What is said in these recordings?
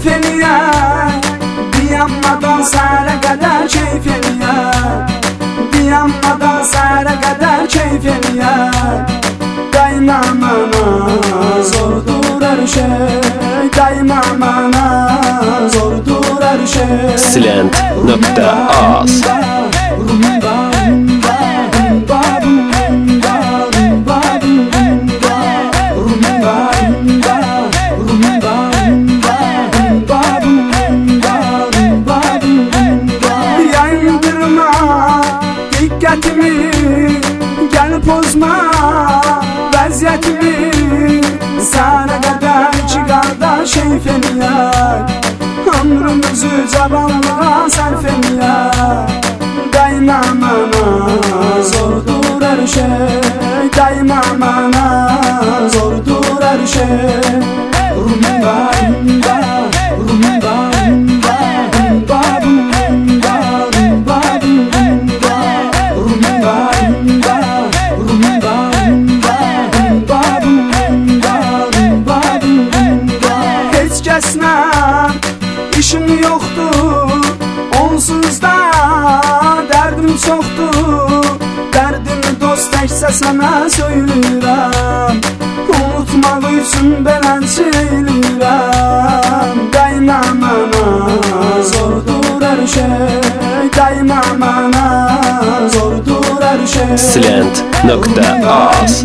keyf eləyək, dayanmadan səhərə qədər keyf eləyək, dayanmadan səhərə qədər keyf eləyək. Dayma mana zordur hər şey, dayma mana zordur hər şey. Silent.az Yayındırma diqqətimi, gəl pozma vəziyyətimi. Sənə qədər ki qardaş keyf eləyək, ömrümüzü cavanlığa sərf eləyək. Dayma mana zordur hər şey, dayma mana zordur hər şey. Rumba, rumba, rumba, rumba, rumba, rumba, rumba, rumba, rumba, rumba, rumba, rumba, rumba. Heç kəslə işim yoxdur, onsuz da dərdim çoxdur. Dərdimi dost təkcə sənə söyləyirəm, unutmaq üçün beləncə eləyirəm. Dayma mana zordur hər şey, dayma mana zordur hər şey. Silent.az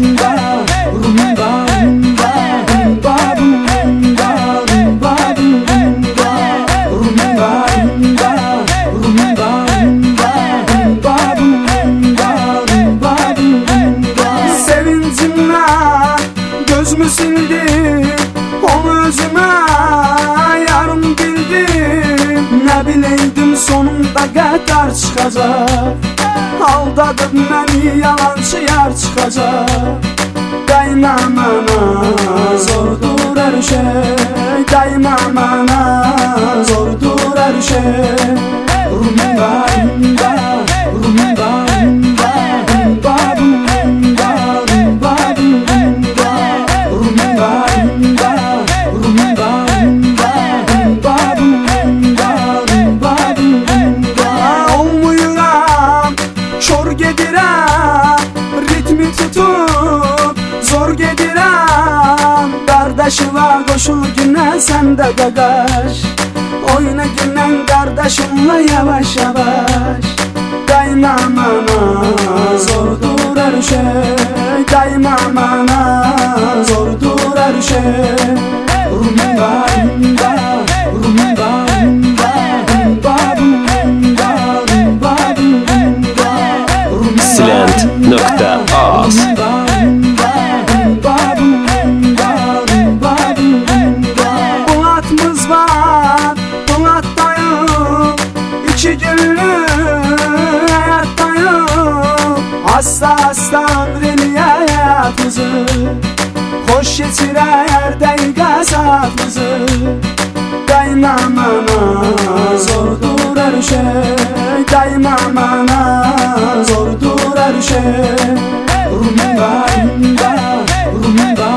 Gözümü sildi, onu özümə yarım bildim. Nə bileydim sonunda qədər çıxacaq, aldadıb məni yalançı yar çıxacaq. Dayma mana zordur hər şey, dayma mana zordur hər şey. Rumba, rumba, rumba, rumba, rumba, rumba, rumba, rumba, rumba, rumba, rumba, rumba. Olmuyuram, kör gedirəm, ritmi tutub zor gedirəm. Qardaşıma qoşul günə səndə qaqaş, oyna günən qardaşımla yavaş yavaş. Dayma mana zordur hər şey, dayma mana zordur hər şey. Rumba, rumba, rumba, rumba, rumba, rumba, rumba, rumba, rumba. Silent.az Polatımız var, Polat'tayım, 2 günlük hayattayım. Hasta hasta ömrünü hayatımızı, hoş geçirək hər dəqiqə saatımızı. Dayma mana zordur hər şey, dayma mana zordur hər şey. Rumba, rumba, rumba,